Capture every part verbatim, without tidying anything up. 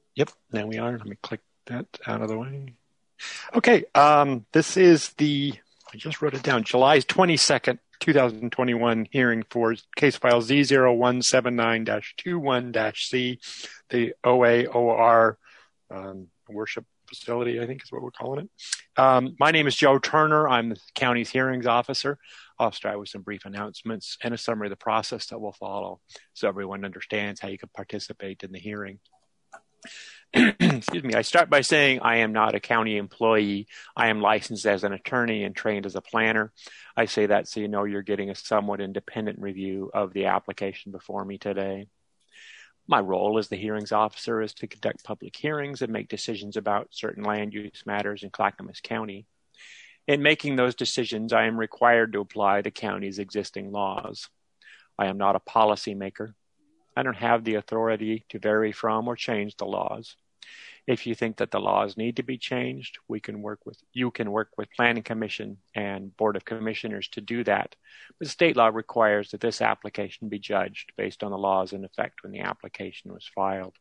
Yep, there we are. Let me click that out of the way. Okay, um, this is the, I just wrote it down, July twenty-second, twenty twenty-one hearing for case file Z zero one seven nine dash twenty-one dash C, the O A O R um, worship facility, I think is what we're calling it. Um, my name is Joe Turner. I'm the county's hearings officer. I'll start with some brief announcements and a summary of the process that will follow so everyone understands how you can participate in the hearing. Excuse me. I start by saying I am not a county employee. I am licensed as an attorney and trained as a planner. I say that so you know you're getting a somewhat independent review of the application before me today. My role as the hearings officer is to conduct public hearings and make decisions about certain land use matters in Clackamas County. In making those decisions, I am required to apply the county's existing laws. I am not a policymaker. I don't have the authority to vary from or change the laws. If you think that the laws need to be changed, we can work with you can work with Planning Commission and Board of Commissioners to do that. But state law requires that this application be judged based on the laws in effect when the application was filed.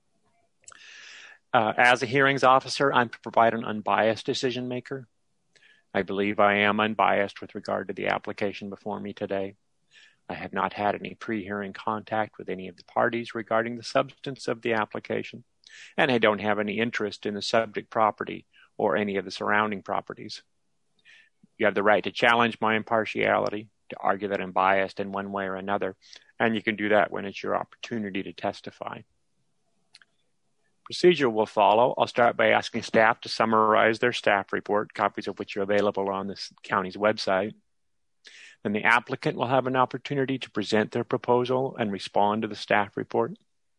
Uh, as a hearings officer, I'm to provide an unbiased decision maker. I believe I am unbiased with regard to the application before me today. I have not had any pre-hearing contact with any of the parties regarding the substance of the application, and I don't have any interest in the subject property or any of the surrounding properties. You have the right to challenge my impartiality, to argue that I'm biased in one way or another, and you can do that when it's your opportunity to testify. Procedure will follow. I'll start by asking staff to summarize their staff report, copies of which are available on the county's website. Then the applicant will have an opportunity to present their proposal and respond to the staff report.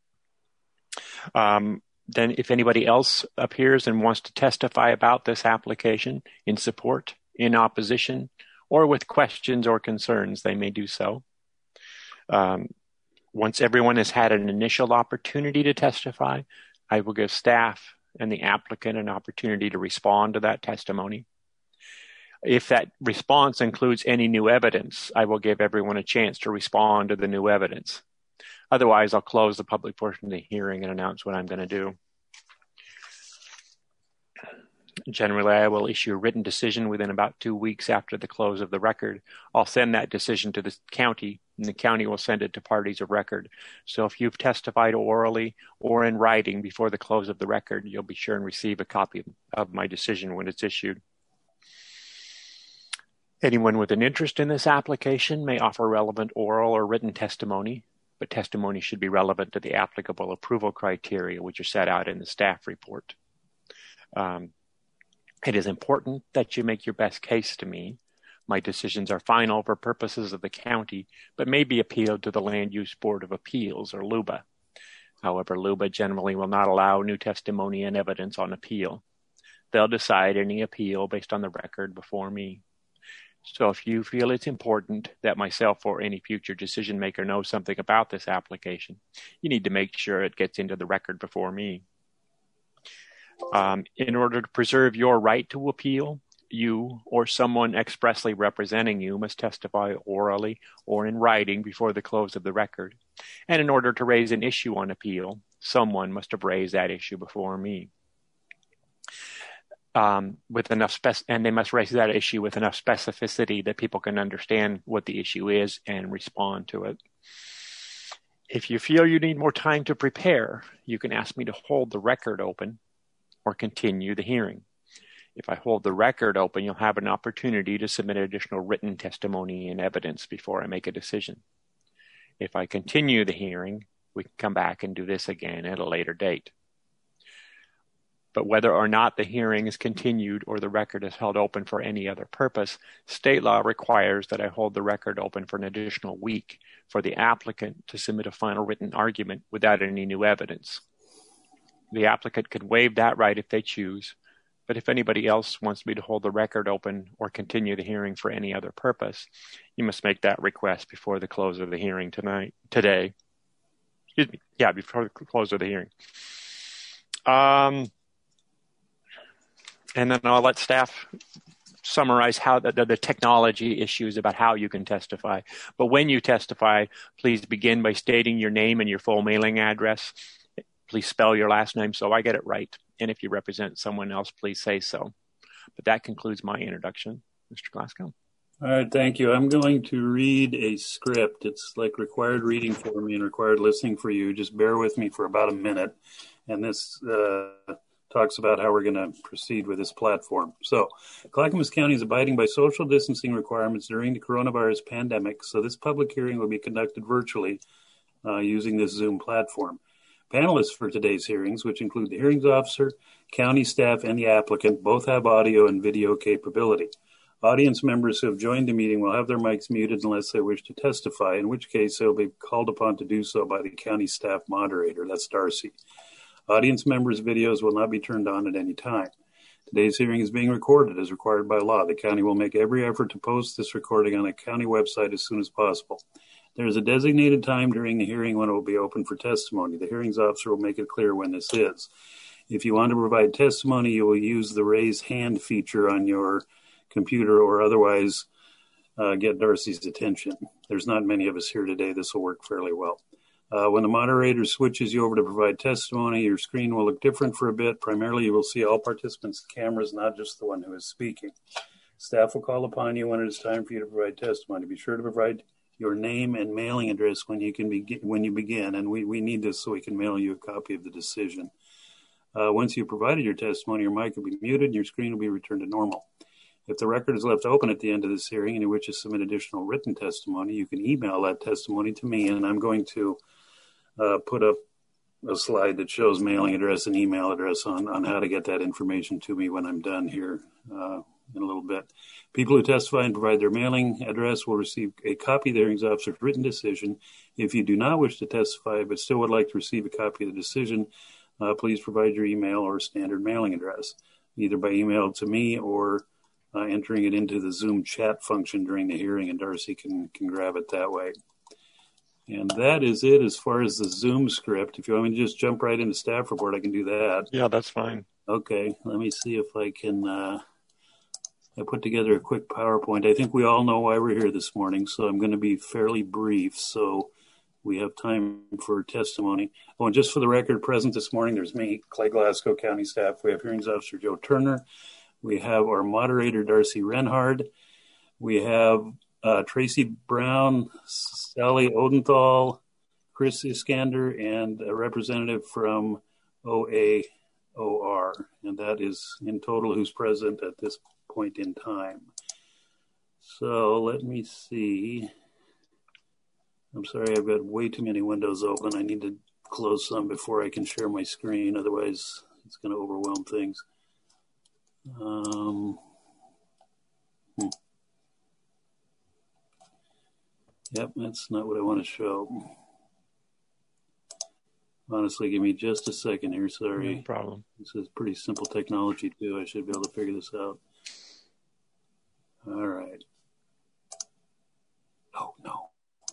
Um, then if anybody else appears and wants to testify about this application in support, in opposition, or with questions or concerns, they may do so. Um, once everyone has had an initial opportunity to testify, I will give staff and the applicant an opportunity to respond to that testimony. If that response includes any new evidence, I will give everyone a chance to respond to the new evidence. Otherwise, I'll close the public portion of the hearing and announce what I'm going to do. Generally, I will issue a written decision within about two weeks after the close of the record. I'll send that decision to the county, and the county will send it to parties of record. So if you've testified orally or in writing before the close of the record, you'll be sure and receive a copy of my decision when it's issued. Anyone with an interest in this application may offer relevant oral or written testimony, but testimony should be relevant to the applicable approval criteria, which are set out in the staff report. Um, it is important that you make your best case to me. My decisions are final for purposes of the county, but may be appealed to the Land Use Board of Appeals, or LUBA. However, LUBA generally will not allow new testimony and evidence on appeal. They'll decide any appeal based on the record before me. So if you feel it's important that myself or any future decision maker knows something about this application, you need to make sure it gets into the record before me. Um, in order to preserve your right to appeal, you or someone expressly representing you must testify orally or in writing before the close of the record. And in order to raise an issue on appeal, someone must have raised that issue before me. Um, with enough spec- and they must raise that issue with enough specificity that people can understand what the issue is and respond to it. If you feel you need more time to prepare, you can ask me to hold the record open or continue the hearing. If I hold the record open, you'll have an opportunity to submit additional written testimony and evidence before I make a decision. If I continue the hearing, we can come back and do this again at a later date. But whether or not the hearing is continued or the record is held open for any other purpose, state law requires that I hold the record open for an additional week for the applicant to submit a final written argument without any new evidence. The applicant can waive that right if they choose, but if anybody else wants me to hold the record open or continue the hearing for any other purpose, you must make that request before the close of the hearing tonight, today. Excuse me. Yeah, before the close of the hearing. Um, and then I'll let staff summarize how the, the, the technology issues about how you can testify. But when you testify, please begin by stating your name and your full mailing address. please spell your last name so I get it right. And if you represent someone else, please say so. But that concludes my introduction, Mister Glasgow. All right, thank you. I'm going to read a script. It's like required reading for me and required listening for you. Just bear with me for about a minute. And this uh, talks about how we're going to proceed with this platform. So, Clackamas County is abiding by social distancing requirements during the coronavirus pandemic. So this public hearing will be conducted virtually uh, using this Zoom platform. Panelists for today's hearings, which include the hearings officer, county staff, and the applicant, both have audio and video capability. Audience members who have joined the meeting will have their mics muted unless they wish to testify, in which case they will be called upon to do so by the county staff moderator, that's Darcy. Audience members' videos will not be turned on at any time. Today's hearing is being recorded as required by law. The county will make every effort to post this recording on a county website as soon as possible. There is a designated time during the hearing when it will be open for testimony. The hearings officer will make it clear when this is. If you want to provide testimony, you will use the raise hand feature on your computer or otherwise uh, get Darcy's attention. There's not many of us here today. This will work fairly well. Uh, when the moderator switches you over to provide testimony, your screen will look different for a bit. Primarily, you will see all participants' cameras, not just the one who is speaking. Staff will call upon you when it is time for you to provide testimony. Be sure to provide your name and mailing address when you can begin, when you begin, and we, we need this so we can mail you a copy of the decision. Uh, once you've provided your testimony, your mic will be muted and your screen will be returned to normal. If the record is left open at the end of this hearing and you wish to submit additional written testimony, you can email that testimony to me, and I'm going to uh, put up a slide that shows mailing address and email address on, on how to get that information to me when I'm done here uh, in a little bit. People who testify and provide their mailing address will receive a copy of the hearings officer's written decision. If you do not wish to testify but still would like to receive a copy of the decision, uh, please provide your email or standard mailing address, either by email to me or uh, entering it into the Zoom chat function during the hearing, and Darcy can, can grab it that way. And that is it as far as the Zoom script. If you want me to just jump right into staff report, I can do that. Yeah, that's fine. Okay, let me see if I can... Uh, I put together a quick PowerPoint. I think we all know why we're here this morning, so I'm going to be fairly brief so we have time for testimony. Oh, and just for the record, present this morning, there's me, Clay Glasgow County staff. We have hearings officer Joe Turner. We have our moderator, Darcy Renhard. We have uh, Tracy Brown, Sally Odenthal, Chris Iskander, and a representative from O A O R. And that is in total who's present at this point in time. So let me see. I'm sorry, I've got way too many windows open. I need to close some before I can share my screen. Otherwise, it's going to overwhelm things. Um, hmm. Yep, that's not what I want to show. Honestly, give me just a second here. Sorry. No problem. This is pretty simple technology, too. I should be able to figure this out. All right. Oh, no.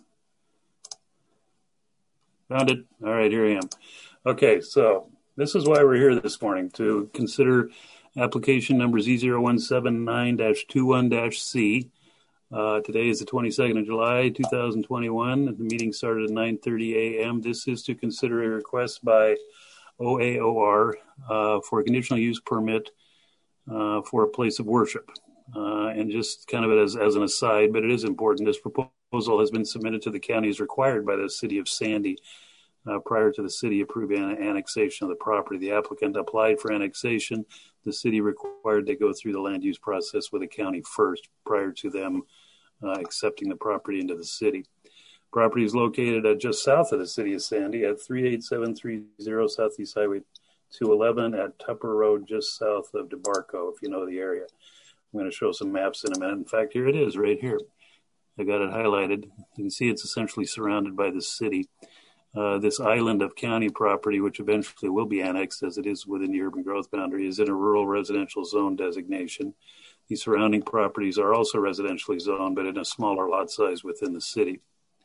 Found it. All right, here I am. Okay, so this is why we're here this morning, to consider application number Z zero one seven nine dash twenty-one dash C. Uh, today is the twenty-second of July, two thousand twenty-one. The meeting started at nine thirty a.m. This is to consider a request by O A O R uh, for a conditional use permit uh, for a place of worship. Uh, and just kind of as, as an aside, but it is important, this proposal has been submitted to the county as required by the city of Sandy uh, prior to the city approving an annexation of the property. The applicant applied for annexation. The city required they go through the land use process with the county first prior to them uh, accepting the property into the city. Property is located uh, just south of the city of Sandy at three eight seven three zero Southeast Highway two eleven at Tupper Road, just south of DeBarco, if you know the area. I'm going to show some maps in a minute. In fact, here it is right here. I got it highlighted. You can see it's essentially surrounded by the city. Uh, this island of county property, which eventually will be annexed as it is within the urban growth boundary, is in a rural residential zone designation. The surrounding properties are also residentially zoned, but in a smaller lot size within the city.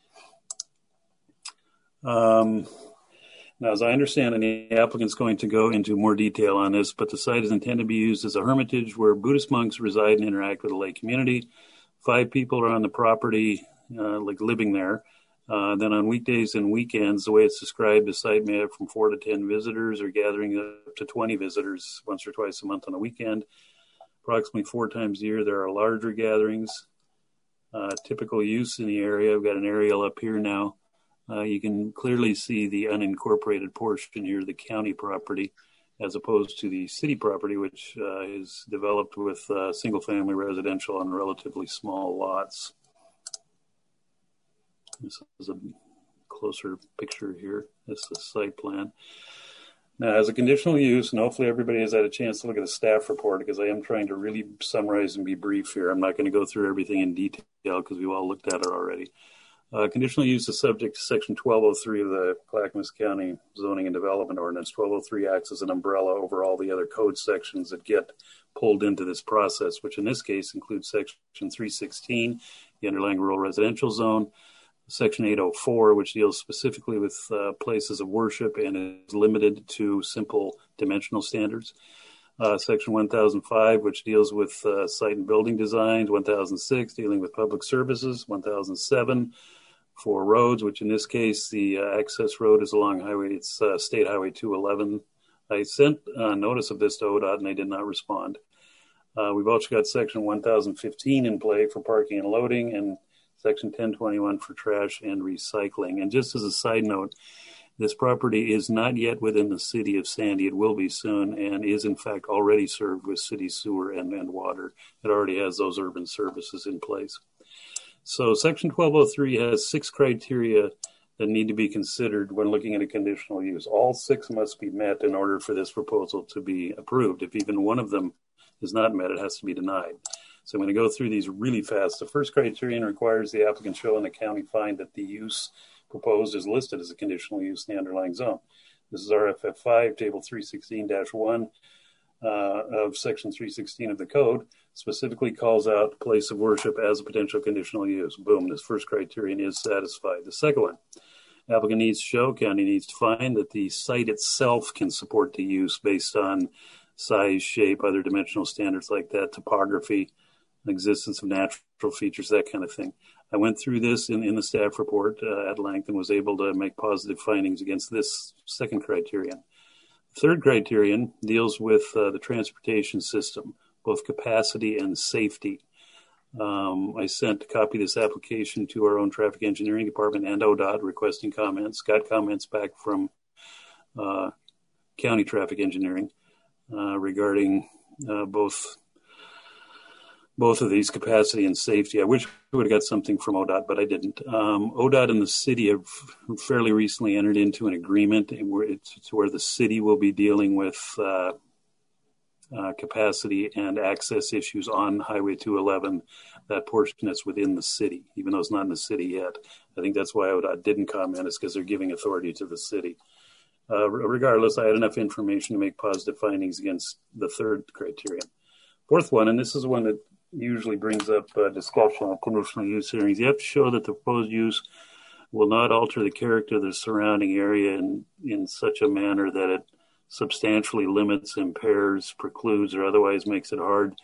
Um, Now, as I understand it, the applicant's going to go into more detail on this, but the site is intended to be used as a hermitage where Buddhist monks reside and interact with the lay community. Five people are on the property, uh, like living there. Uh, then on weekdays and weekends, the way it's described, the site may have from four to ten visitors or gathering up to twenty visitors once or twice a month on a weekend. Approximately four times a year, there are larger gatherings. Uh, typical use in the area, I've got an aerial up here now. Uh, you can clearly see the unincorporated portion here, the county property, as opposed to the city property, which uh, is developed with uh, single-family residential on relatively small lots. This is a closer picture here. This is the site plan. Now, as a conditional use, and hopefully everybody has had a chance to look at the staff report, because I am trying to really summarize and be brief here. I'm not going to go through everything in detail because we've all looked at it already. Uh, conditional use is subject to Section twelve oh three of the Clackamas County Zoning and Development Ordinance. twelve oh three acts as an umbrella over all the other code sections that get pulled into this process, which in this case includes Section three sixteen, the underlying rural residential zone, Section eight oh four, which deals specifically with uh, places of worship and is limited to simple dimensional standards. Uh, Section one thousand five, which deals with uh, site and building designs. one thousand six, dealing with public services. one thousand seven, for roads, which in this case, the uh, access road is along highway, it's uh, State Highway two eleven. I sent uh, notice of this to O D O T and they did not respond. Uh, we've also got Section one thousand fifteen in play for parking and loading, and Section ten twenty-one for trash and recycling. And just as a side note, this property is not yet within the city of Sandy. It will be soon, and is in fact already served with city sewer and, and water. It already has those urban services in place. So Section twelve oh three has six criteria that need to be considered when looking at a conditional use. All six must be met in order for this proposal to be approved. If even one of them is not met, it has to be denied. So I'm going to go through these really fast. The first criterion requires the applicant show and the county find that the use proposed is listed as a conditional use in the underlying zone. This is R F F five, table three sixteen dash one uh, of section three sixteen of the code, specifically calls out place of worship as a potential conditional use. Boom, this first criterion is satisfied. The second one, applicant needs to show, county needs to find that the site itself can support the use based on size, shape, other dimensional standards like that, topography, existence of natural features, that kind of thing. I went through this in, in the staff report uh, at length and was able to make positive findings against this second criterion. The third criterion deals with uh, the transportation system, both capacity and safety. Um, I sent a copy of this application to our own traffic engineering department and O D O T requesting comments, got comments back from uh, county traffic engineering uh, regarding uh, both both of these, capacity and safety. I wish we would have got something from O D O T, but I didn't. Um, O D O T and the city have fairly recently entered into an agreement where it's to where the city will be dealing with uh, uh, capacity and access issues on Highway two eleven, that portion that's within the city, even though it's not in the city yet. I think that's why O D O T didn't comment, is because they're giving authority to the city. Uh, regardless, I had enough information to make positive findings against the third criterion. Fourth one, and this is one that usually brings up uh, discussion of conditional use hearings. You have to show that the proposed use will not alter the character of the surrounding area in, in such a manner that it substantially limits, impairs, precludes, or otherwise makes it hard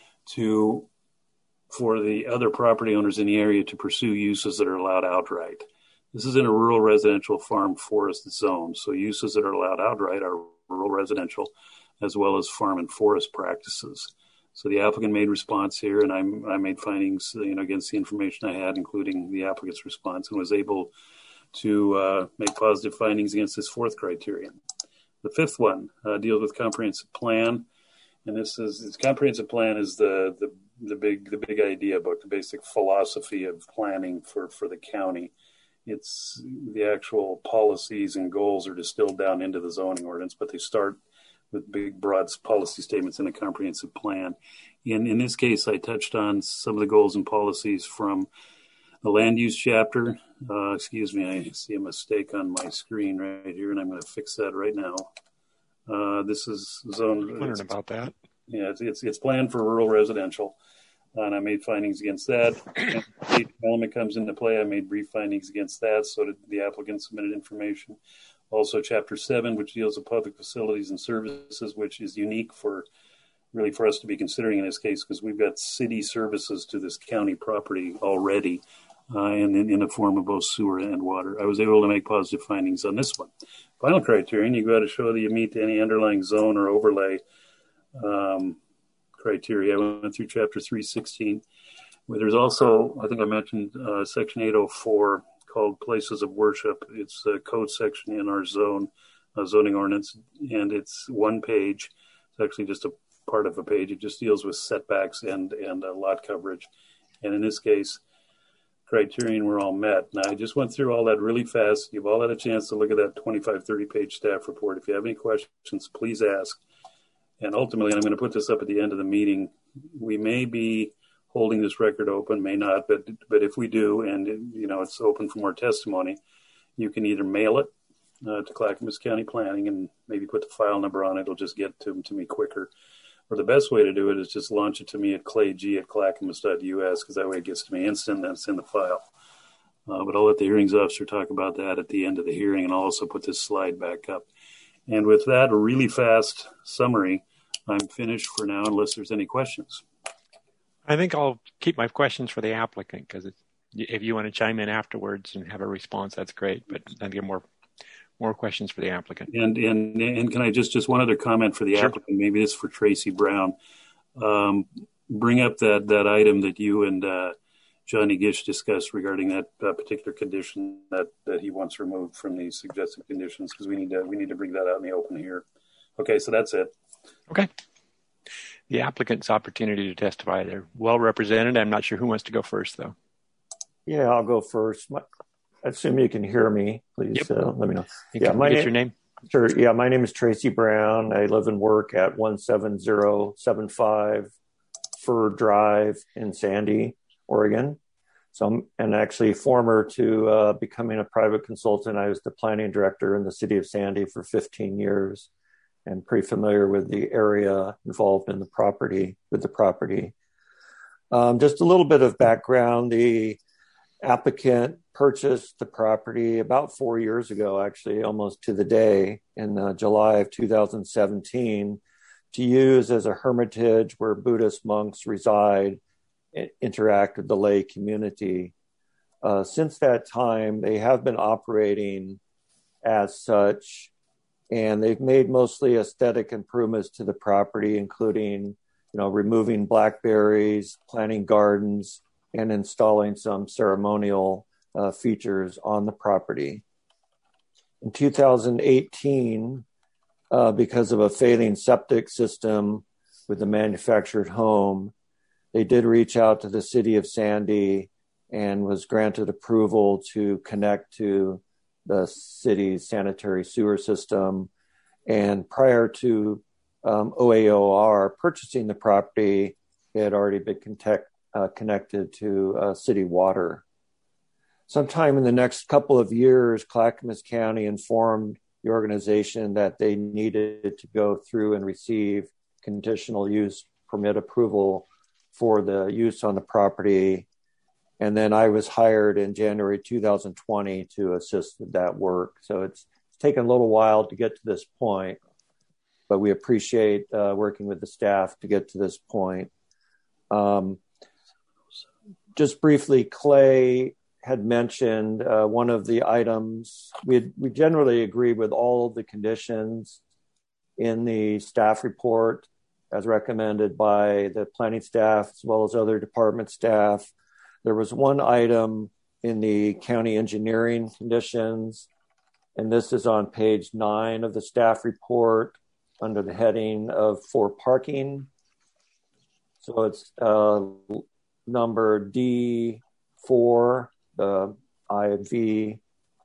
to for the other property owners in the area to pursue uses that are allowed outright. This is in a rural residential farm forest zone, so uses that are allowed outright are rural residential as well as farm and forest practices. So the applicant made response here, and I, I made findings, you know, against the information I had, including the applicant's response, and was able to uh, make positive findings against this fourth criterion. The fifth one uh, deals with comprehensive plan, and this is this comprehensive plan is the the the big the big idea book, the basic philosophy of planning for for the county. It's the actual policies and goals are distilled down into the zoning ordinance, but they start with big, broad policy statements in a comprehensive plan. In in this case, I touched on some of the goals and policies from the land use chapter. Uh, excuse me, I see a mistake on my screen right here, and I'm going to fix that right now. Uh, this is zone. I'm wondering about that. Yeah, it's, it's it's planned for rural residential, and I made findings against that. The element comes into play. I made brief findings against that. So did the applicant submitted information. Also, Chapter seven, which deals with public facilities and services, which is unique for really for us to be considering in this case because we've got city services to this county property already. uh, and in, in the form of both sewer and water. I was able to make positive findings on this one. Final criterion, you got to show that you meet any underlying zone or overlay um, criteria. I went through chapter three sixteen. There's also, I think I mentioned uh, section eight oh four called places of worship. It's a code section in our zone, uh, zoning ordinance, and it's one page. It's actually just a part of a page. It just deals with setbacks and, and uh, lot coverage. And in this case, criterion were all met. Now, I just went through all that really fast. You've all had a chance to look at that twenty-five, thirty page staff report. If you have any questions, please ask. And ultimately, I'm going to put this up at the end of the meeting. We may be holding this record open, may not, but but if we do, and you know it's open for more testimony, you can either mail it uh, to Clackamas County Planning and maybe put the file number on it. It'll just get to, to me quicker. Or the best way to do it is just launch it to me at clayg at clackamas dot u s, because that way it gets to me instant and it's in the file. Uh, but I'll let the hearings officer talk about that at the end of the hearing, and I'll also put this slide back up. And with that, a really fast summary, I'm finished for now unless there's any questions. I think I'll keep my questions for the applicant, because if you want to chime in afterwards and have a response, that's great. But I get more more questions for the applicant. And and and can I just just one other comment for the Sure. applicant? Maybe this is for Tracy Brown. Um, bring up that that item that you and uh, Johnny Gish discussed regarding that uh, particular condition that that he wants removed from the suggested conditions, because we need to we need to bring that out in the open here. Okay, so that's it. Okay. The applicant's opportunity to testify. They're well represented. I'm not sure who wants to go first, though. Yeah, I'll go first. My, I assume you can hear me. Please Yep. uh, let me know. You yeah, can my get name, your name. Sure. Yeah, my name is Tracy Brown. I live and work at one seven zero seven five Fur Drive in Sandy, Oregon. So I'm and actually former to uh, becoming a private consultant. I was the planning director in the city of Sandy for fifteen years. And pretty familiar with the area involved in the property, with the property. Um, just a little bit of background. The applicant purchased the property about four years ago, actually, almost to the day, in uh, July of two thousand seventeen, to use as a hermitage where Buddhist monks reside and interact with the lay community. Uh, since that time, they have been operating as such, and they've made mostly aesthetic improvements to the property, including, you know, removing blackberries, planting gardens, and installing some ceremonial uh, features on the property. In two thousand eighteen, uh, because of a failing septic system with the manufactured home, they did reach out to the city of Sandy and was granted approval to connect to the city's sanitary sewer system. And prior to um, O A O R purchasing the property, it had already been contact, uh, connected to uh, city water. Sometime in the next couple of years, Clackamas County informed the organization that they needed to go through and receive conditional use permit approval for the use on the property. And then I was hired in January two thousand twenty to assist with that work. So it's, it's taken a little while to get to this point, but we appreciate uh, working with the staff to get to this point. Um, just briefly, Clay had mentioned uh, one of the items. We had, we generally agree with all of the conditions in the staff report as recommended by the planning staff as well as other department staff. There was one item in the county engineering conditions, and this is on page nine of the staff report under the heading of for parking. So it's uh, number D four, the I V,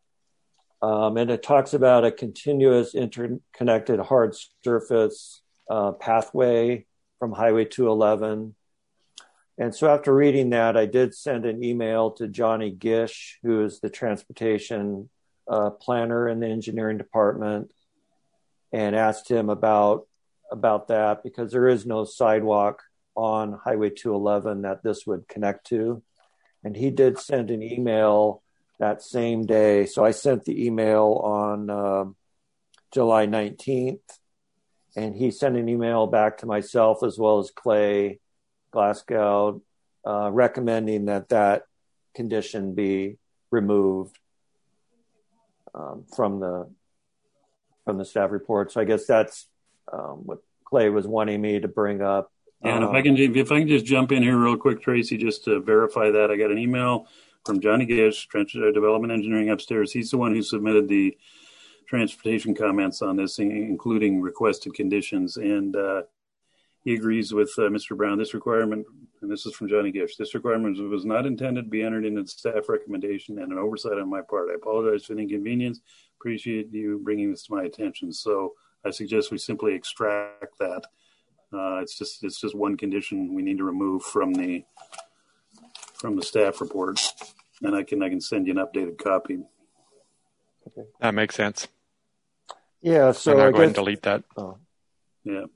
um, and it talks about a continuous interconnected hard surface uh, pathway from Highway two eleven. And so after reading that, I did send an email to Johnny Gish, who is the transportation uh, planner in the engineering department, and asked him about, about that because there is no sidewalk on Highway two eleven that this would connect to. And he did send an email that same day. So I sent the email on uh, July nineteenth, and he sent an email back to myself as well as Clay Glasgow, uh, recommending that that condition be removed um, from the from the staff report. So I guess that's um, what Clay was wanting me to bring up. And um, if I can, if I can just jump in here real quick, Tracy, just to verify that, I got an email from Johnny Gish, Transit Development Engineering upstairs. He's the one who submitted the transportation comments on this, including requested conditions. And uh, he agrees with uh, Mister Brown. This requirement, and this is from Johnny Gish, this requirement was not intended to be entered into the staff recommendation and an oversight on my part. I apologize for the inconvenience. Appreciate you bringing this to my attention. So I suggest we simply extract that. Uh, it's just it's just one condition we need to remove from the from the staff report, and I can I can send you an updated copy. Okay. That makes sense. Yeah, so and I'll I go guess, ahead and delete that. Oh. Yeah.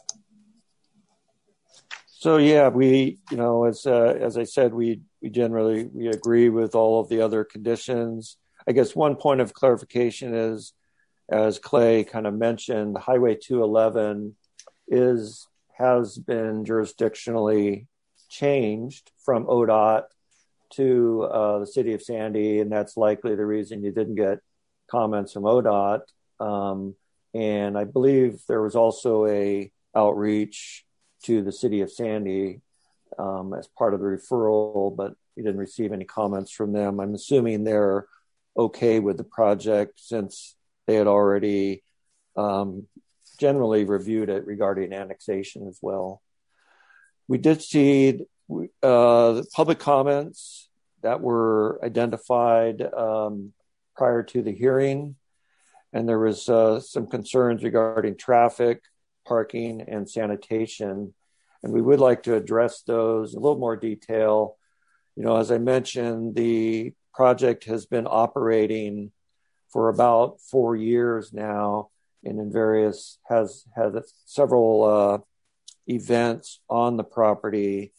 So yeah, we you know as uh, as I said, we we generally we agree with all of the other conditions. I guess one point of clarification is, as Clay kind of mentioned, Highway two eleven is has been jurisdictionally changed from O D O T to uh, the city of Sandy, and that's likely the reason you didn't get comments from O D O T. Um, and I believe there was also a outreach to the city of Sandy um, as part of the referral, but you didn't receive any comments from them. I'm assuming they're okay with the project since they had already um, generally reviewed it regarding annexation as well. We did see uh, public comments that were identified um, prior to the hearing, and there was uh, some concerns regarding traffic, parking, and sanitation, and we would like to address those in a little more detail. You know, as I mentioned, the project has been operating for about four years now, and in various has had several uh, events on the property.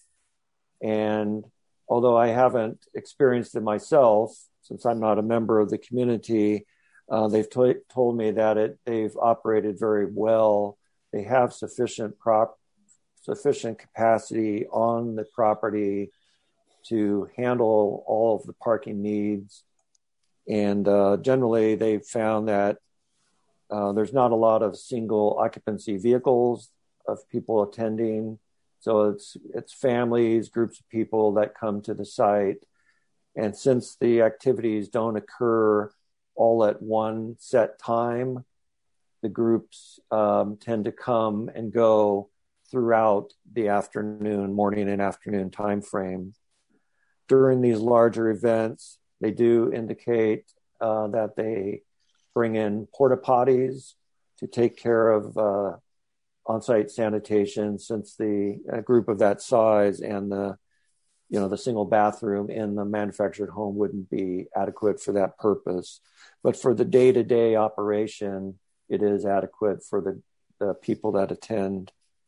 And although I haven't experienced it myself, since I'm not a member of the community, uh, they've to- told me that it they've operated very well. They have sufficient prop sufficient capacity on the property to handle all of the parking needs. And uh, generally, they've found that uh, there's not a lot of single occupancy vehicles of people attending. So it's it's families, groups of people that come to the site. And since the activities don't occur all at one set time, the groups um, tend to come and go throughout the afternoon, morning and afternoon time frame. During these larger events, they do indicate uh, that they bring in porta potties to take care of uh, on-site sanitation, since the uh, group of that size and the you know the single bathroom in the manufactured home wouldn't be adequate for that purpose. But for the day-to-day operation, it is adequate for the, the people that attend.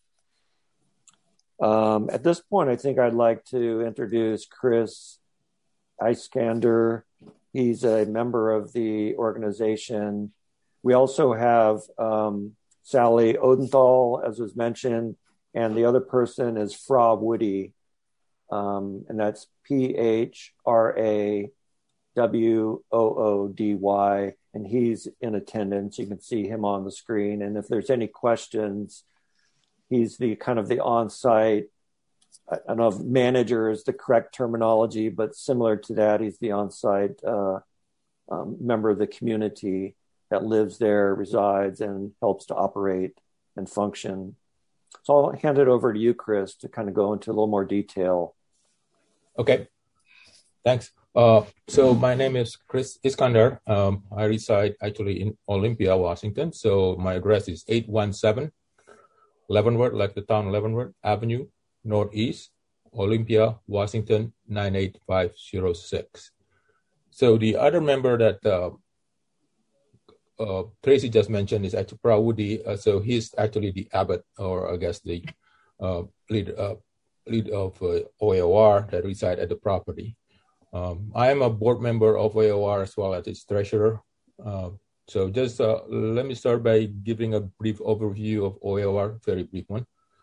Um, at this point, I think I'd like to introduce Chris Iskander. He's a member of the organization. We also have um, Sally Odenthal, as was mentioned, and the other person is Fra Woody, um, and that's P H R A W O O D Y, and he's in attendance. You can see him on the screen, and if there's any questions, he's the kind of the on-site, I don't know if manager is the correct terminology, but similar to that, he's the on-site uh, um, member of the community that lives there, resides, and helps to operate and function. So I'll hand it over to you, Chris, to kind of go into a little more detail. Okay, thanks. Uh, so my name is Chris Iskander. Um, I reside actually in Olympia, Washington. So my address is eight one seven Leavenworth, like the town Leavenworth Avenue, Northeast, Olympia, Washington, nine eight five zero six. So the other member that uh, uh, Tracy just mentioned is actually Prawudi. Uh, so he's actually the abbot, or I guess the uh, lead, uh, lead of uh, O A O R that reside at the property. Um, I am a board member of O A O R as well as its treasurer. Uh, So just uh, let me start by giving a brief overview of O A O R, very brief one.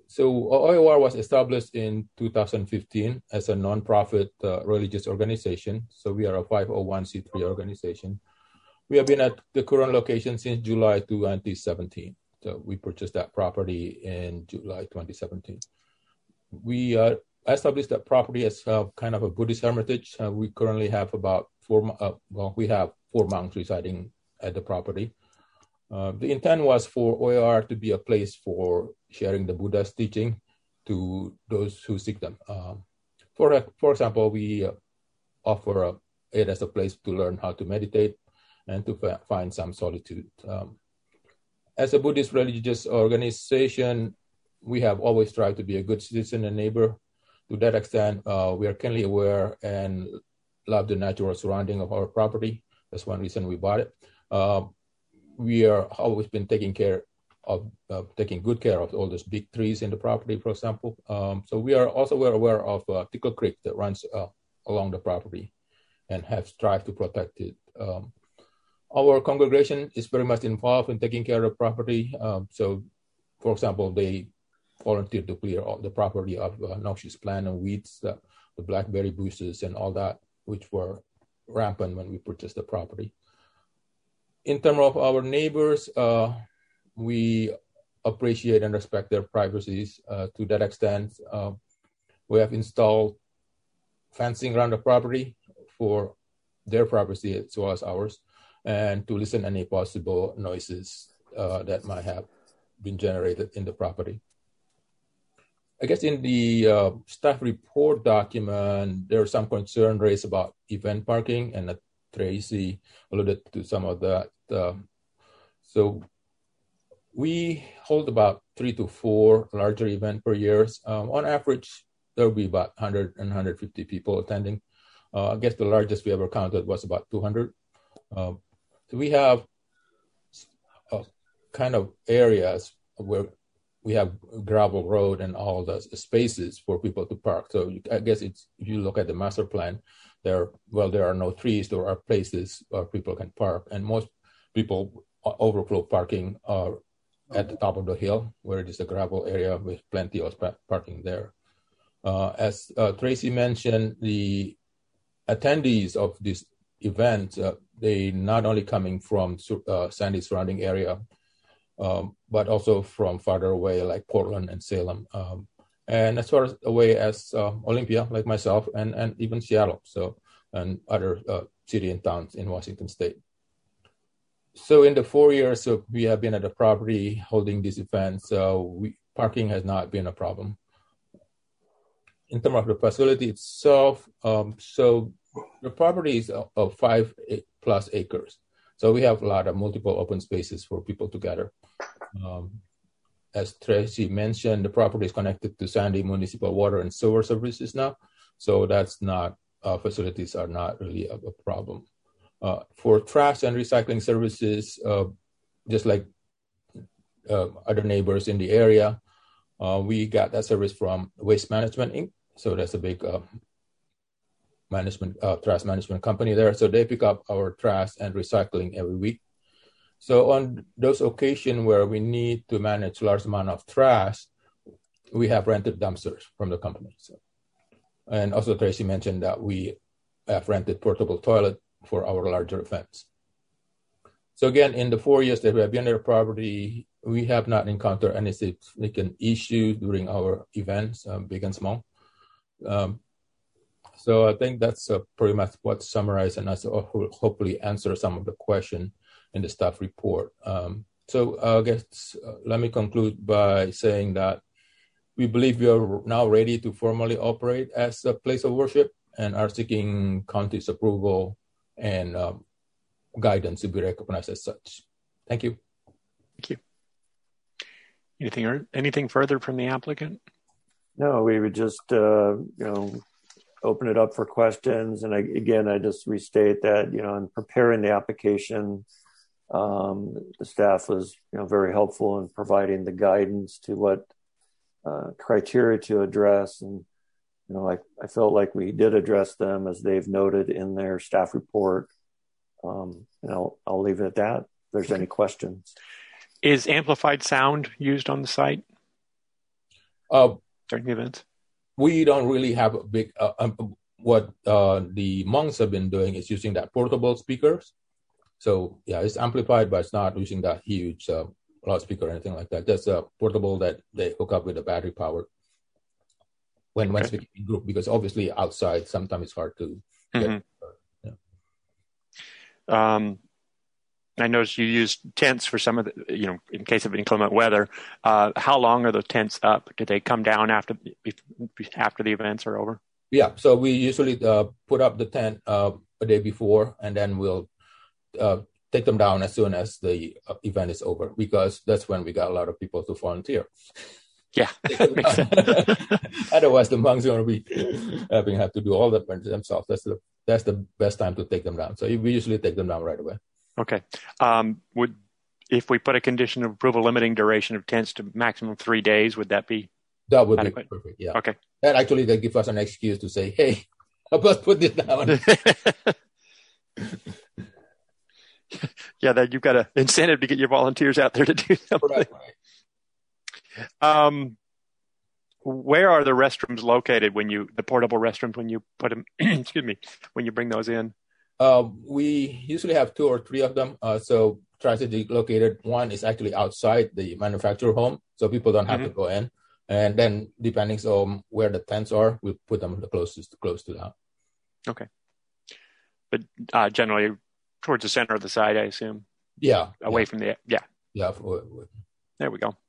so O I O R was established in two thousand fifteen as a nonprofit uh, religious organization. So we are a five oh one c three organization. We have been at the current location since July twenty seventeen. So we purchased that property in July twenty seventeen. We uh, established that property as uh, kind of a Buddhist hermitage. Uh, we currently have about four, uh, well, we have four monks residing at the property. Uh, the intent was for O I O R to be a place for sharing the Buddha's teaching to those who seek them. Um, for, for example, we uh, offer a, it as a place to learn how to meditate and to f- find some solitude. Um, as a Buddhist religious organization, we have always tried to be a good citizen and neighbor. To that extent, uh, we are keenly aware and love the natural surrounding of our property. That's one reason we bought it. Uh, we are always been taking care of, uh, taking good care of all those big trees in the property, for example. Um, so we are also aware of uh, Tickle Creek that runs uh, along the property and have strived to protect it. Um, our congregation is very much involved in taking care of property. Um, so, for example, they volunteered to clear all the property of uh, noxious plant and weeds, uh, the blackberry bushes and all that, which were rampant when we purchased the property. In terms of our neighbors, uh, we appreciate and respect their privacies. Uh, to that extent, uh, we have installed fencing around the property for their privacy as well as ours, and to listen any possible noises uh, that might have been generated in the property. I guess in the uh, staff report document, there are some concern raised about event parking, and uh, Tracy alluded to some of that. Um, so we hold about three to four larger events per year. Um, on average, there will be about one hundred and one hundred fifty people attending. Uh, I guess the largest we ever counted was about two hundred. Um, so we have uh, kind of areas where we have gravel road and all the spaces for people to park. So you, I guess it's, if you look at the master plan, there, well, there are no trees, there are places where people can park. And most people overflow parking are at the top of the hill, where it is a gravel area with plenty of parking there. Uh, as uh, Tracy mentioned, the attendees of this event, uh, they not only coming from uh, Sandy surrounding area, um, but also from farther away like Portland and Salem. Um, and as far as away as uh, Olympia, like myself, and, and even Seattle, so and other uh, city and towns in Washington State. So in the four years uh, we have been at the property holding these events, uh, we, parking has not been a problem. In terms of the facility itself, um, so the property is of, of five plus acres. So we have a lot of multiple open spaces for people to gather. Um, as Tracy mentioned, the property is connected to Sandy Municipal Water and Sewer Services now. So that's not, uh, facilities are not really a, a problem. Uh, for trash and recycling services, uh, just like uh, other neighbors in the area, uh, we got that service from Waste Management Incorporated. So that's a big uh, management, uh, trash management company there. So they pick up our trash and recycling every week. So on those occasions where we need to manage large amount of trash, we have rented dumpsters from the company. So, and also Tracy mentioned that we have rented portable toilet for our larger events. So again, in the four years that we have been at the property, we have not encountered any significant issues during our events, um, big and small. Um, so I think that's uh, pretty much what summarized and also hopefully answer some of the question in the staff report. Um, so I guess uh, let me conclude by saying that we believe we are now ready to formally operate as a place of worship and are seeking county's approval and um, guidance to be recognized as such. Thank you. Thank you. Anything, anything further from the applicant? No, we would just, uh, you know, open it up for questions. And I, again, I just restate that, you know, in preparing the application, um, the staff was, you know, very helpful in providing the guidance to what uh, criteria to address. And, you know, I, I felt like we did address them as they've noted in their staff report. Um, and I'll, I'll leave it at that. If there's any questions. Is amplified sound used on the site? Uh, during the events? We don't really have a big. Uh, um, what uh, the monks have been doing is using that portable speakers. So yeah, it's amplified, but it's not using that huge uh, loudspeaker or anything like that. Just a portable that they hook up with a battery power when when Okay. speaking in group, because obviously outside sometimes it's hard to get. Mm-hmm. Yeah. Um, I noticed you used tents for some of the, you know, in case of inclement weather. Uh, how long are the tents up? Do they come down after after the events are over? Yeah, so we usually uh, put up the tent uh, a day before, and then we'll uh, take them down as soon as the uh, event is over, because that's when we got a lot of people to volunteer. Yeah, makes sense. Otherwise, the monks are going to be having have to do all that themselves. That's the that's the best time to take them down. So we usually take them down right away. Okay. Um, would if we put a condition of approval limiting duration of tents to maximum three days, would that be? That would adequate? be perfect. Yeah. Okay. And actually, they give us an excuse to say, "Hey, help us put this down." Yeah, that you've got an incentive to get your volunteers out there to do something. Right, right. Um, where are the restrooms located when you the portable restrooms when you put them? Excuse me, when you bring those in. Uh, we usually have two or three of them. Uh, so strategically located. One is actually outside the manufacturer home, so people don't have mm-hmm. to go in. And then depending on where the tents are, we put them the closest close to that. Okay. But uh, generally towards the center of the site, I assume. Yeah. Away yeah. from the yeah. Yeah. For, for, there we go.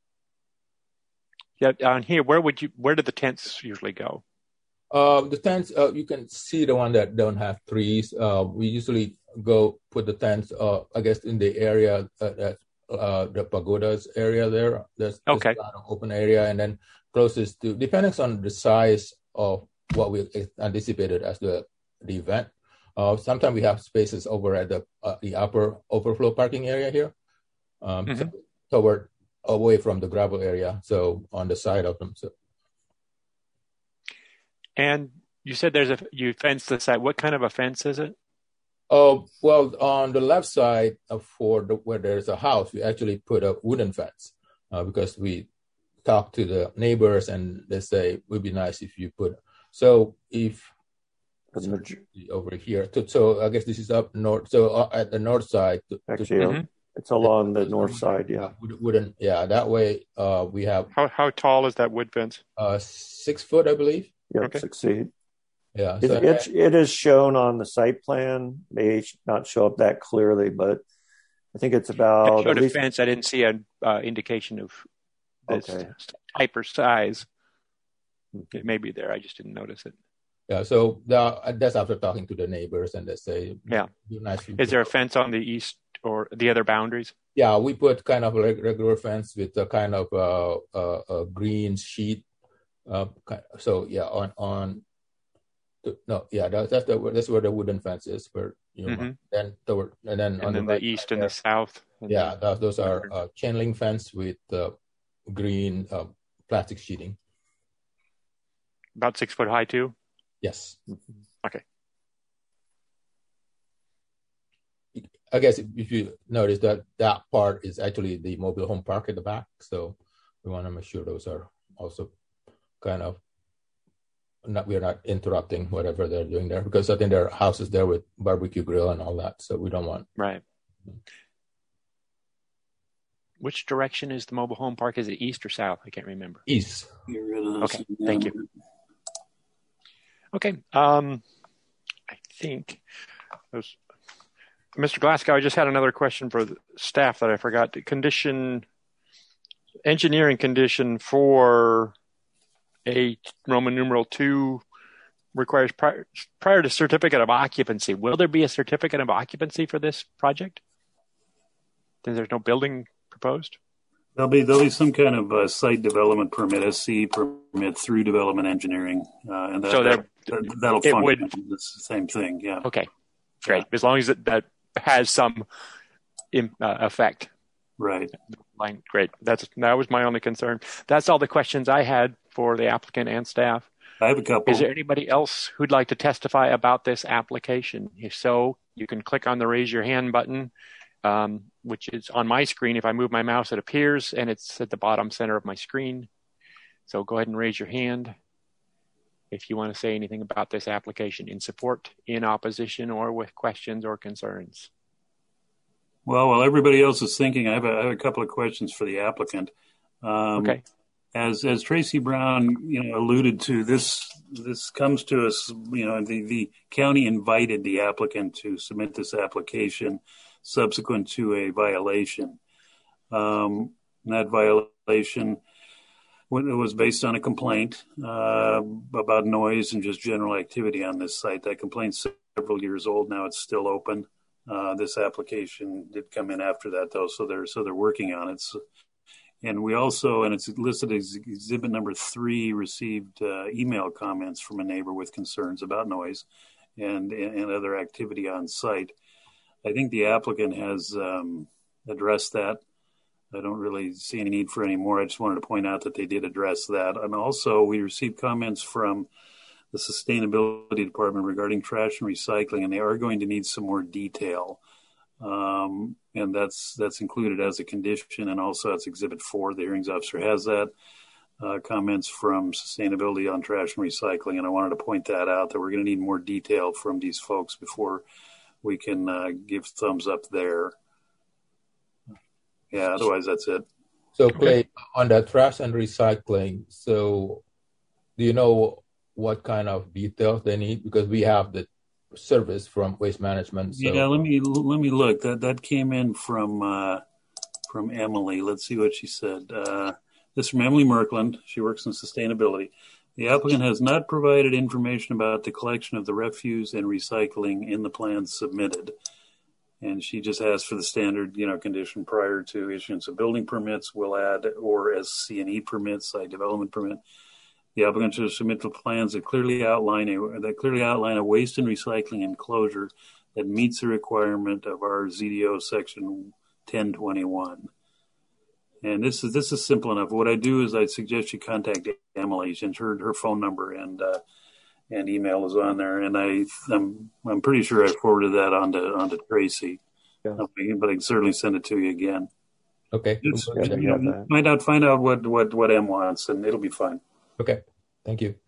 Yeah. On here, where would you? Where do the tents usually go? Uh, the tents, uh, you can see the one that don't have trees. Uh, we usually go put the tents, uh, I guess, in the area uh, that uh, the pagodas area there. There's, there's okay. a lot of open area, and then closest to, depending on the size of what we anticipated as the the event. Uh, sometimes we have spaces over at the uh, the upper overflow parking area here, um, mm-hmm. so toward away from the gravel area, so on the side of them. So. And you said there's a you fenced the site. What kind of a fence is it? Oh, well, on the left side of for the, where there's a house, we actually put a wooden fence uh, because we talk to the neighbors and they say it would be nice if you put. So if so over here, to, so I guess this is up north. So uh, at the north side, to, actually, to, mm-hmm. it's along the north side. Yeah, wooden. Yeah, that way uh, we have. How how tall is that wood fence? Uh, six foot, I believe. Yep, okay. six feet. Yeah, it, so, it, it is shown on the site plan. May not show up that clearly, but I think it's about. It showed at a least, fence. I didn't see an uh, indication of this okay. type or size. It may be there. I just didn't notice it. Yeah, so the, that's after talking to the neighbors, and they say, "Yeah, nice is there a fence on the east or the other boundaries?" Yeah, we put kind of a regular fence with a kind of a, a, a green sheet. Uh, so yeah, on on the, no, yeah, that, that's the that's where the wooden fence is. For you know, mm-hmm. then toward and then and on then the, the east and there, the south. And yeah, the, those, those are uh, chain link fence with uh, green uh, plastic sheeting. About six foot high too. Yes. Okay. I guess if you notice that that part is actually the mobile home park at the back, so we want to make sure those are also kind of not we're not interrupting whatever they're doing there, because I think there are houses there with barbecue grill and all that, so we don't want. Right. Which direction is the mobile home park? Is it east or south? I can't remember. East. Okay. Thank you. Okay. Um, I think those. Mister Glasgow, I just had another question for the staff that I forgot. The condition, engineering condition for a Roman numeral two requires prior, prior to certificate of occupancy. Will there be a certificate of occupancy for this project? Then there's no building proposed? There'll be there'll be some kind of uh, site development permit, S C permit through development engineering, uh, and that, so that, that, that'll function. Would, it's the same thing, yeah. Okay, great. Yeah. As long as it, that has some in, uh, effect. Right. Great. That's that was my only concern. That's all the questions I had for the applicant and staff. I have a couple. Is there anybody else who'd like to testify about this application? If so, you can click on the raise your hand button, um, which is on my screen. If I move my mouse, it appears, and it's at the bottom center of my screen. So go ahead and raise your hand if you want to say anything about this application in support, in opposition, or with questions or concerns. Well, while everybody else is thinking, I have a, I have a couple of questions for the applicant. Um, okay. As as Tracy Brown, you know, alluded to, this this comes to us. You know, the, the county invited the applicant to submit this application subsequent to a violation. Um, that violation was based on a complaint uh, about noise and just general activity on this site. That complaint's several years old now; it's still open. Uh, this application did come in after that, though, so they're so they're working on it. So, and we also, and it's listed as exhibit number three, received uh, email comments from a neighbor with concerns about noise and, and other activity on site. I think the applicant has um, addressed that. I don't really see any need for any more. I just wanted to point out that they did address that. And also, we received comments from the Sustainability Department regarding trash and recycling, and they are going to need some more detail. Um, and that's that's included as a condition, and also that's Exhibit four. The hearings officer has that. Uh, comments from Sustainability on trash and recycling, and I wanted to point that out, that we're going to need more detail from these folks before we can uh, give thumbs up there. Yeah, otherwise that's it. So Clay, on the trash and recycling, so do you know what kind of details they need? Because we have the service from Waste Management. So. Yeah, let me let me look. That that came in from uh, from Emily. Let's see what she said. Uh, this is from Emily Merkland. She works in sustainability. The applicant has not provided information about the collection of the refuse and recycling in the plans submitted. And she just asked for the standard, you know, condition prior to issuance of building permits. We'll add, or as C and E permits, site development permit. The applicant should submit the plans that clearly outline a that clearly outline a waste and recycling enclosure that meets the requirement of our Z D O section ten twenty-one. And this is this is simple enough. What I do is I suggest you contact Emily, and her her phone number and uh, and email is on there. And I I'm I'm pretty sure I forwarded that on to on to Tracy, yeah. But I can certainly send it to you again. Okay. Just, yeah, you know, find out find out what what what Em wants, and it'll be fine. Okay, thank you.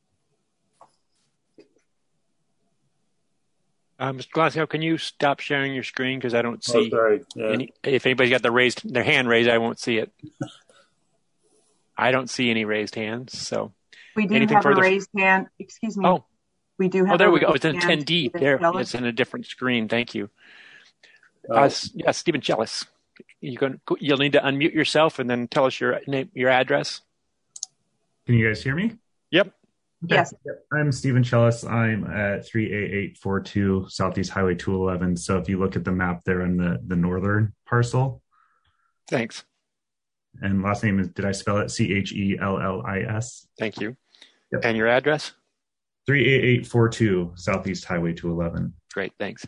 Uh, Mister Glasgow, can you stop sharing your screen, because I don't see. Oh, sorry. Yeah. Any. If anybody's got the raised their hand raised, I won't see it. I don't see any raised hands. So we do anything have further? a raised hand. Excuse me. Oh, we do have. Oh, there a we go. It's in ten D. There, Chellis. It's in a different screen. Thank you. Oh. Uh, yeah, Stephen Chellis. You going? You'll need to unmute yourself and then tell us your name, your address. Can you guys hear me? Yep. Okay. Yes. I'm Stephen Chellis. I'm at three eight eight four two Southeast Highway two eleven. So if you look at the map there in the, the northern parcel. Thanks. And last name is, did I spell it? C H E L L I S. Thank you. Yep. And your address? three eight eight four two Southeast Highway two eleven. Great. Thanks.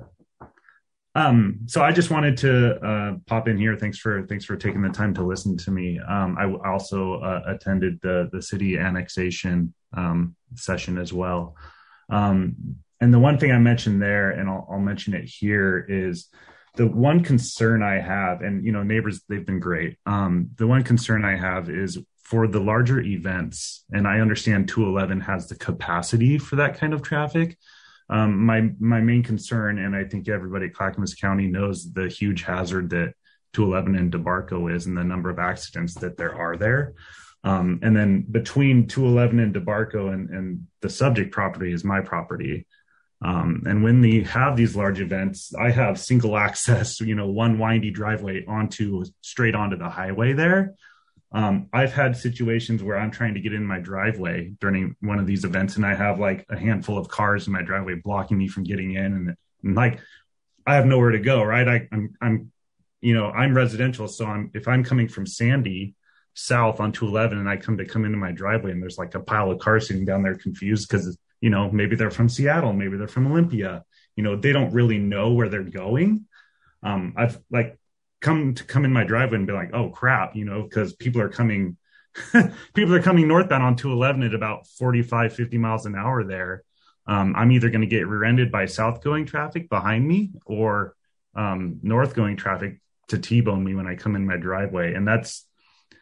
Um, so I just wanted to uh, pop in here. Thanks for thanks for taking the time to listen to me. Um, I also uh, attended the the city annexation um, session as well. Um, and the one thing I mentioned there, and I'll, I'll mention it here, is the one concern I have, and you know, neighbors, they've been great. Um, the one concern I have is for the larger events, and I understand two eleven has the capacity for that kind of traffic. Um, my my main concern, and I think everybody at Clackamas County knows the huge hazard that two eleven and DeBarco is, and the number of accidents that there are there. Um, and then between two eleven and DeBarco and, and the subject property is my property. Um, and when we have these large events, I have single access, you know, one windy driveway onto straight onto the highway there. Um, I've had situations where I'm trying to get in my driveway during one of these events, and I have like a handful of cars in my driveway blocking me from getting in, and, and like I have nowhere to go. Right? I, I'm, I'm, you know, I'm residential, so I'm if I'm coming from Sandy south on two eleven, and I come to come into my driveway, and there's like a pile of cars sitting down there confused because you know maybe they're from Seattle, maybe they're from Olympia. You know, they don't really know where they're going. Um, I've like. come to come in my driveway and be like, oh crap, you know, because people are coming, people are coming northbound on two eleven at about forty-five, fifty miles an hour there. Um, I'm either going to get rear-ended by south going traffic behind me or um, north going traffic to T-bone me when I come in my driveway. And that's,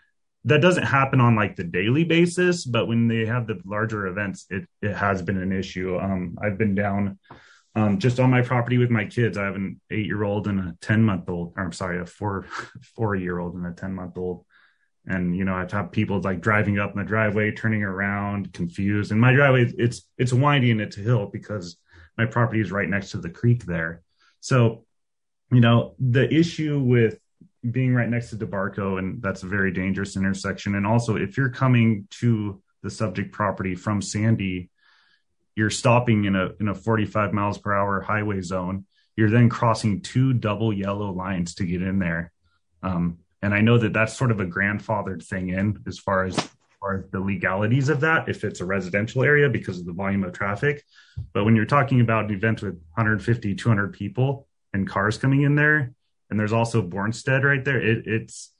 that doesn't happen on like the daily basis, but when they have the larger events, it, it has been an issue. Um, I've been down um, just on my property with my kids. I have an eight year old and a ten month old, or I'm sorry, a four, four year old and a ten month old. And, you know, I've had people like driving up in the driveway, turning around, confused. And my driveway, it's, it's windy and it's a hill because my property is right next to the creek there. So, you know, the issue with being right next to DeBarco, and that's a very dangerous intersection. And also if you're coming to the subject property from Sandy, you're stopping in a, in a forty-five miles per hour highway zone. You're then crossing two double yellow lines to get in there. Um, And I know that that's sort of a grandfathered thing in as far as, as far as the legalities of that, if it's a residential area because of the volume of traffic. But when you're talking about an event with one hundred fifty, two hundred people and cars coming in there, and there's also Bornstead right there, it, it's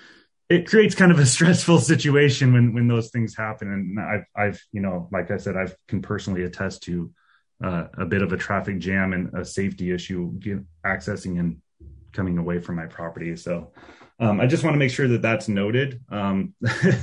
it creates kind of a stressful situation when when those things happen. And I've, I've you know, like I said, I can personally attest to uh, a bit of a traffic jam and a safety issue get, accessing and coming away from my property. So Um, I just want to make sure that that's noted. Um,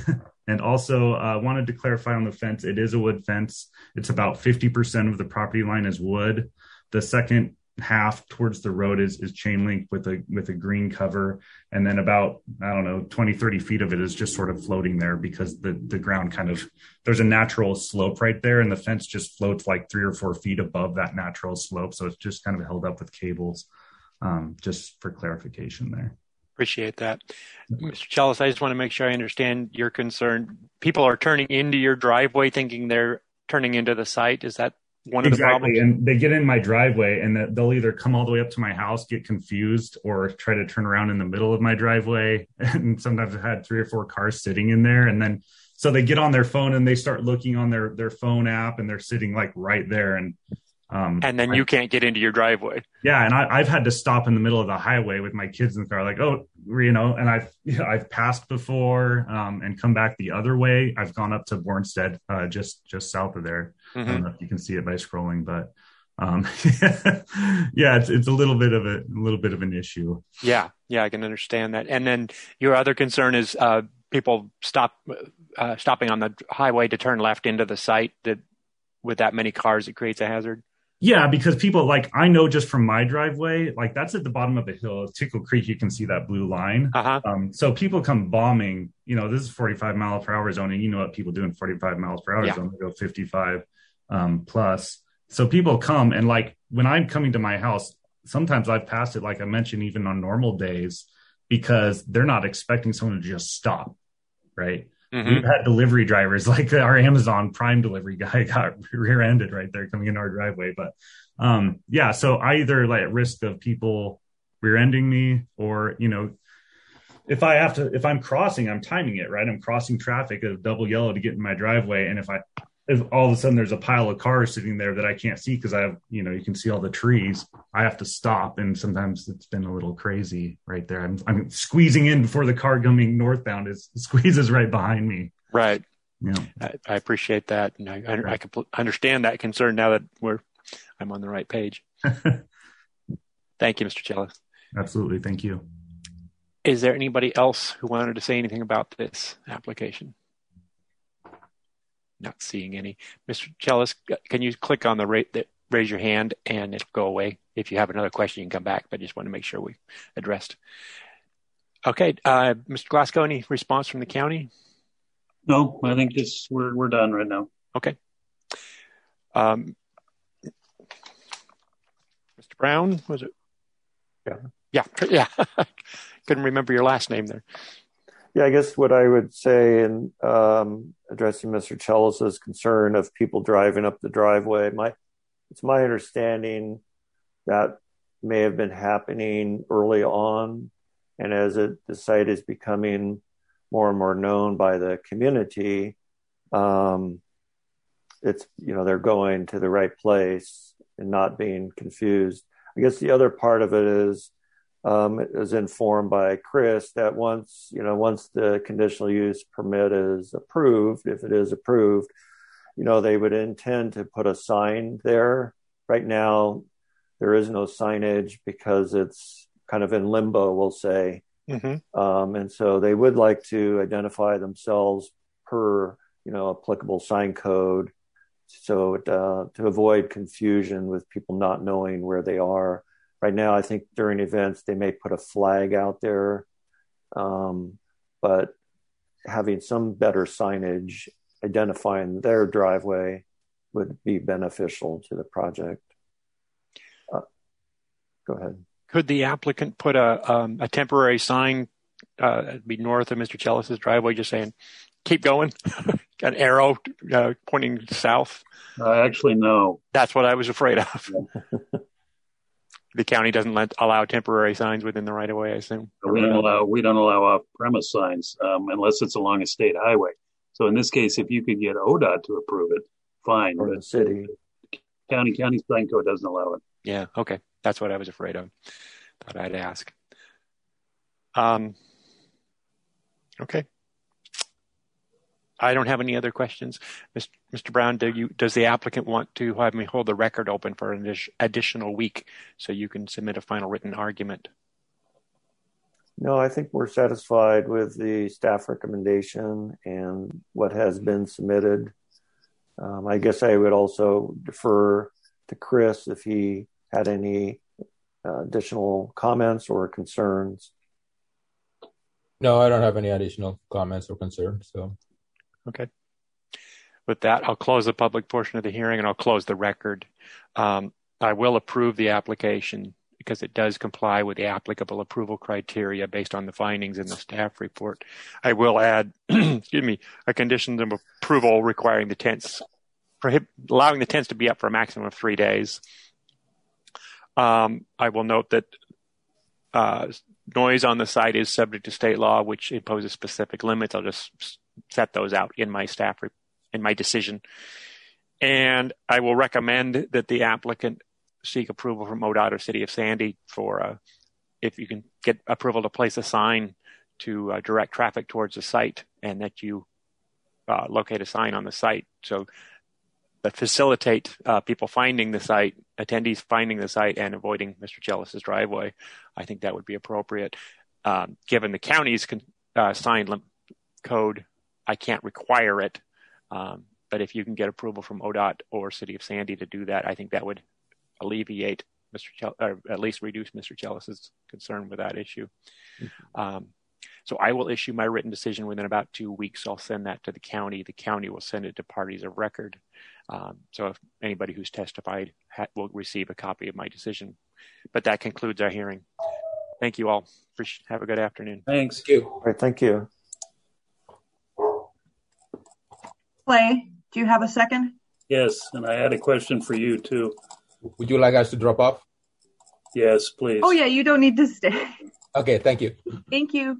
and also uh, wanted to clarify on the fence. It is a wood fence. It's about fifty percent of the property line is wood. The second half towards the road is, is chain link with a, with a green cover. And then about, I don't know, twenty, thirty feet of it is just sort of floating there because the, the ground kind of, there's a natural slope right there. And the fence just floats like three or four feet above that natural slope. So it's just kind of held up with cables, um, just for clarification there. Appreciate that. Mister Challis, I just want to make sure I understand your concern. People are turning into your driveway thinking they're turning into the site. Is that one of exactly. the problems? And they get in my driveway and they'll either come all the way up to my house, get confused, or try to turn around in the middle of my driveway. And sometimes I've had three or four cars sitting in there. And then, so they get on their phone and they start looking on their, their phone app and they're sitting like right there. And Um, and then you I, can't get into your driveway. Yeah. And I, I've had to stop in the middle of the highway with my kids in the car, like, oh, you know, and I've, you know, I've passed before, um, and come back the other way. I've gone up to Bornstead, uh, just, just south of there. Mm-hmm. I don't know if you can see it by scrolling, but, um, yeah, it's, it's a little bit of a, a little bit of an issue. Yeah. Yeah. I can understand that. And then your other concern is, uh, people stop, uh, stopping on the highway to turn left into the site that with that many cars, it creates a hazard. Yeah, because people like, I know just from my driveway, like that's at the bottom of the hill, Tickle Creek, you can see that blue line. Uh-huh. Um, so people come bombing, you know, this is forty-five mile per hour zone. And you know what people do in forty-five miles per hour yeah. zone, they go fifty-five um, plus. So people come and like, when I'm coming to my house, sometimes I've passed it, like I mentioned, even on normal days, because they're not expecting someone to just stop. Right. Mm-hmm. We've had delivery drivers, like our Amazon Prime delivery guy got rear-ended right there coming in our driveway. But um, yeah, so I either like at risk of people rear-ending me, or, you know, if I have to, if I'm crossing, I'm timing it, right? I'm crossing traffic at a double yellow to get in my driveway. And if I, if all of a sudden there's a pile of cars sitting there that I can't see because I have, you know, you can see all the trees, I have to stop. And sometimes it's been a little crazy right there. I'm, I'm squeezing in before the car coming northbound is squeezes right behind me. Right. Yeah. I, I appreciate that. And I, I, I can understand that concern now that we're, I'm on the right page. Thank you, Mister Challis. Absolutely. Thank you. Is there anybody else who wanted to say anything about this application? Not seeing any. Mister Challis, can you click on the rate that raise your hand and it'll go away. If you have another question, you can come back, but I just want to make sure we addressed. Okay. Uh, Mister Glasgow, any response from the county? No, I think this, we're, we're done right now. Okay. Um, Mister Brown, was it? Yeah. Yeah. Yeah. Couldn't remember your last name there. Yeah, I guess what I would say in um, addressing Mister Challis's concern of people driving up the driveway, my it's my understanding that may have been happening early on, and as it, the site is becoming more and more known by the community, um, it's, you know, they're going to the right place and not being confused. I guess the other part of it is, um, is informed by Chris that once, you know, once the conditional use permit is approved, if it is approved, you know, they would intend to put a sign there. Right now, there is no signage because it's kind of in limbo, we'll say, Mm-hmm. Um, and so they would like to identify themselves per, you know, applicable sign code. So uh, to avoid confusion with people not knowing where they are. Right now, I think during events, they may put a flag out there, um, but having some better signage identifying their driveway would be beneficial to the project. Uh, go ahead. Could the applicant put a um, a temporary sign uh, be north of Mister Chellis's driveway, just saying, keep going, an arrow uh, pointing south? Uh, actually, no. That's what I was afraid of. The county doesn't let allow temporary signs within the right of way, I assume. We don't allow we don't allow off-premise signs um, unless it's along a state highway. So in this case, if you could get O D O T to approve it, fine. Or the city. County county sign code doesn't allow it. Yeah, okay. That's what I was afraid of. Thought I'd ask. Um, okay. I don't have any other questions. Mister Brown, do you, does the applicant want to have me hold the record open for an additional week so you can submit a final written argument? No, I think we're satisfied with the staff recommendation and what has been submitted. Um, I guess I would also defer to Chris if he had any uh, additional comments or concerns. No, I don't have any additional comments or concerns. So. Okay. With that, I'll close the public portion of the hearing and I'll close the record. Um, I will approve the application because it does comply with the applicable approval criteria based on the findings in the staff report. I will add, excuse me, a condition of approval requiring the tents, prohib- allowing the tents to be up for a maximum of three days. Um, I will note that uh, noise on the site is subject to state law, which imposes specific limits. I'll just set those out in my staff re- in my decision. And I will recommend that the applicant seek approval from O D O T or City of Sandy for uh, if you can get approval to place a sign to uh, direct traffic towards the site, and that you uh, locate a sign on the site so that facilitate uh, people finding the site, attendees finding the site and avoiding Mister Chellis's driveway. I think that would be appropriate. Um, given the county's con- uh, sign lim- code, I can't require it. Um, but if you can get approval from O D O T or City of Sandy to do that, I think that would alleviate Mister Chell- or at least reduce Mister Chellis's concern with that issue. Mm-hmm. Um, so I will issue my written decision within about two weeks. I'll send that to the county. The county will send it to parties of record. Um, so if anybody who's testified ha- will receive a copy of my decision. But that concludes our hearing. Thank you all. Have a good afternoon. Thanks. Thank you. All right, thank you. Clay, do you have a second? Yes, and I had a question for you too. Would you like us to drop off? Yes, please. Oh yeah, you don't need to stay. Okay, thank you. Thank you.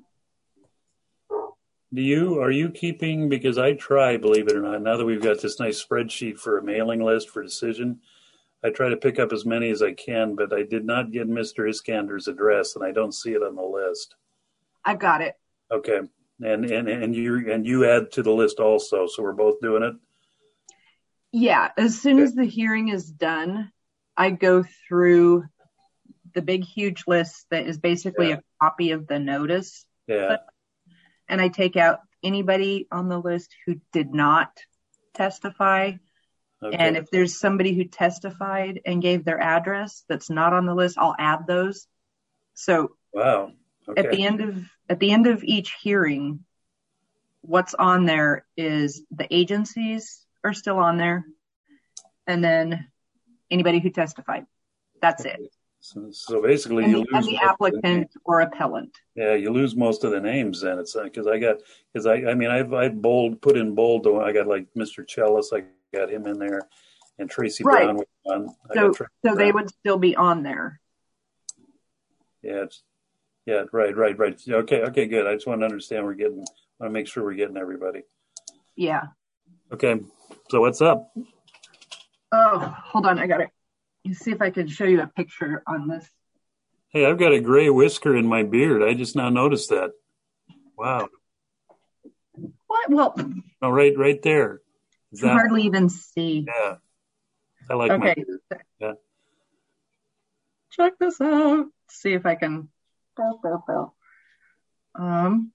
Do you, are you keeping, because I try, believe it or not, now that we've got this nice spreadsheet for a mailing list for decision, I try to pick up as many as I can, but I did not get Mister Iskander's address and I don't see it on the list. I've got it. Okay. And, and, and you, and you add to the list also. So we're both doing it. Yeah. As soon as the hearing is done, I go through the big, huge list that is basically yeah. a copy of the notice. Yeah. And I take out anybody on the list who did not testify. Okay. And if there's somebody who testified and gave their address that's not on the list, I'll add those. So wow. Okay. at the end of at the end of each hearing, what's on there is the agencies are still on there, and then anybody who testified. That's it. So, so basically, and you the, lose and the applicant the or appellant. Yeah, you lose most of the names then. It's because I got because I I mean I've I bold put in bold. I got like Mister Chellis, I got him in there, and Tracy right. Brown was on. I so so Brown. They would still be on there. Yeah, it's, yeah, right, right, right. Okay, okay, good. I just want to understand we're getting. I want to make sure we're getting everybody. Yeah. Okay, so what's up? Oh, hold on, I got it. You see if I can show you a picture on this. Hey, I've got a gray whisker in my beard. I just now noticed that. Wow. What? Well. Oh, right, right there. Is you that, hardly even see. Yeah. I like okay. my beard. Yeah. Check this out. See if I can. Um,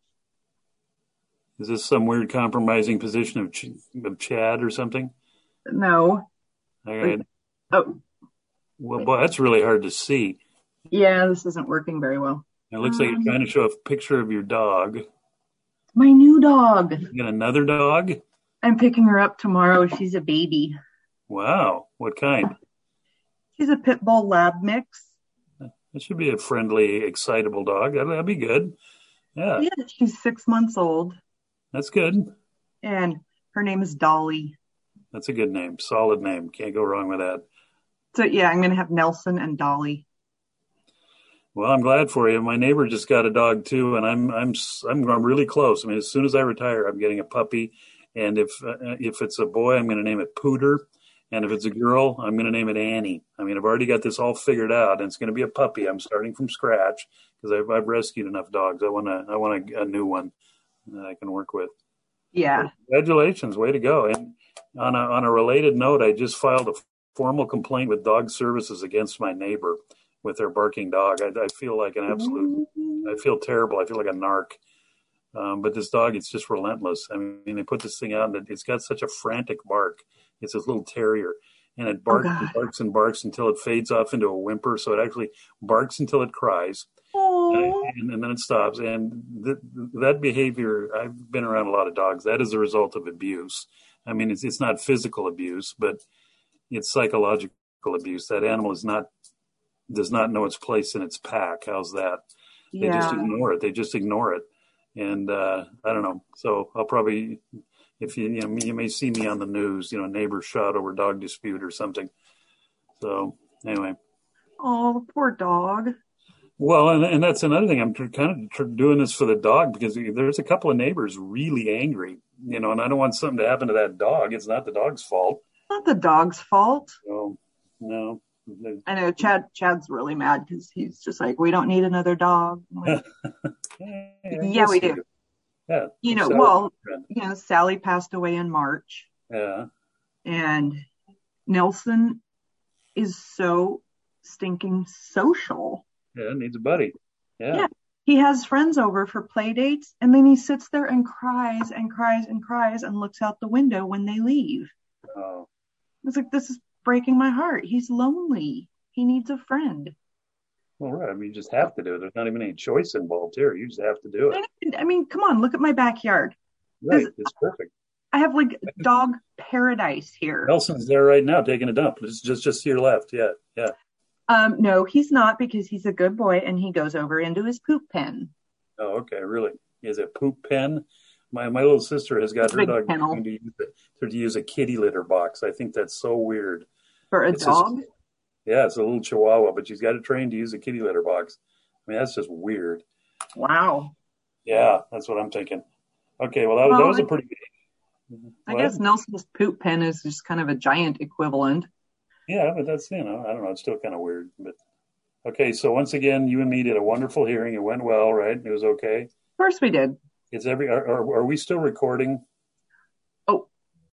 Is this some weird compromising position of, Ch- of Chad or something? no. All right. Oh, Well, boy, that's really hard to see. yeah, this isn't working very well. It looks um, like you're trying to show a picture of your dog. My new dog. You got another dog? I'm picking her up tomorrow. She's a baby. Wow. What kind? She's a pit bull lab mix. That should be a friendly, excitable dog. That'd, that'd be good. Yeah. Yeah, she's six months old. That's good. And her name is Dolly. That's a good name. Solid name. Can't go wrong with that. So yeah, I'm going to have Nelson and Dolly. Well, I'm glad for you. My neighbor just got a dog too, and I'm I'm I'm I'm really close. I mean, as soon as I retire, I'm getting a puppy, and if uh, if it's a boy, I'm going to name it Pooter, and if it's a girl, I'm going to name it Annie. I mean, I've already got this all figured out, and it's going to be a puppy. I'm starting from scratch because I've I've rescued enough dogs. I want a I want a, a new one that I can work with. Yeah. So congratulations, way to go! And on a on a related note, I just filed a formal complaint with Dog Services against my neighbor with their barking dog. I, I feel like an absolute, I feel terrible. I feel like a narc. Um, but this dog, it's just relentless. I mean, they put this thing out and it's got such a frantic bark. It's this little terrier and it barks Oh, and barks and barks until it fades off into a whimper. So it actually barks until it cries Oh. and, and then it stops. And th- that behavior, I've been around a lot of dogs. That is a result of abuse. I mean, it's, it's not physical abuse, but it's psychological abuse. That animal is not, does not know its place in its pack. How's that? They Yeah. just ignore it. They just ignore it. And uh, I don't know. So I'll probably, if you, you know, you may see me on the news, you know, neighbor shot over dog dispute or something. So anyway. Oh, poor dog. Well, and, and that's another thing. I'm tr- kind of tr- doing this for the dog because there's a couple of neighbors really angry, you know, and I don't want something to happen to that dog. It's not the dog's fault. Not the dog's fault. So, no. I know Chad. Chad's really mad because he's just like, we don't need another dog. Like, yeah, yeah, we do. Yeah. You know, Sally, well, you know, Sally passed away in March. Yeah. And Nelson is so stinking social. Yeah, needs a buddy. Yeah. Yeah. He has friends over for play dates, and then he sits there and cries and cries and cries and looks out the window when they leave. Oh. It's like, this is breaking my heart. He's lonely. He needs a friend. Well, right. I mean, you just have to do it. There's not even any choice involved here. You just have to do it. I mean, come on, look at my backyard. Right. It's perfect. I have like dog paradise here. Nelson's there right now taking a dump. It's just, just to your left. Yeah. Yeah. Um, no, he's not because he's a good boy and he goes over into his poop pen. Oh, okay. Really? Is it poop pen? My my little sister has got her Big dog kennel. to use, it, to use a kitty litter box. I think that's so weird. For a It's dog? just- yeah, it's a little chihuahua, but she's got it trained to use a kitty litter box. I mean, that's just weird. Wow. Yeah, that's what I'm thinking. Okay, well, that, Well, that was a I- pretty I What? guess Nelson's poop pen is just kind of a giant equivalent. Yeah, but that's, you know, I don't know. It's still kind of weird. But okay, so once again, you and me did a wonderful hearing. It went well, right? It was okay. Of course we did. It's every. Are, are, are we still recording?